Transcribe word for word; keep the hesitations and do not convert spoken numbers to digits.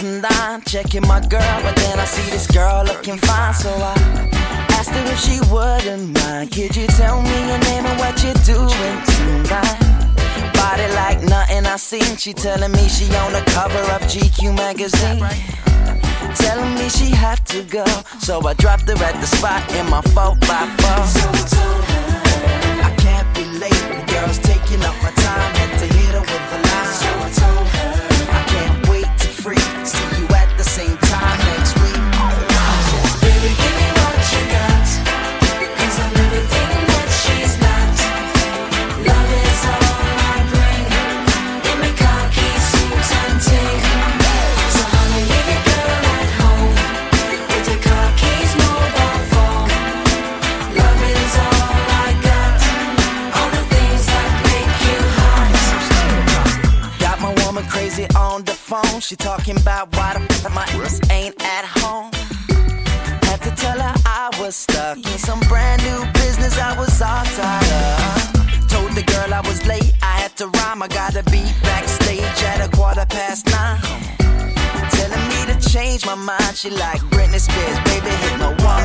and I'm checking my girl, but then I see this girl looking fine, so I asked her if she wouldn't mind. Could you tell me your name and what you're doing tonight? Body like nothing I seen. She telling me she on the cover of G Q magazine, telling me she had to go, so I dropped her at the spot in my four by four. So I told her I can't be late, the girl's taking up my time, had to hit her with a line. So I told her I can't wait to freak, see you at the same time next week. Baby, give me what you got, 'cause I'm everything that she's not. Love is all I bring, in my khaki suit and ting. So honey, leave your girl at home with your car keys, mobile phone. Love is all I got, all the things that make you hot. Got my woman crazy on the phone. She talking about why the f- my ass ain't at home. Had to tell her I was stuck in some brand new business I was all tired of. Told the girl I was late, I had to rhyme. I gotta be backstage at a quarter past nine. Telling me to change my mind. She like Britney Spears, baby, hit my one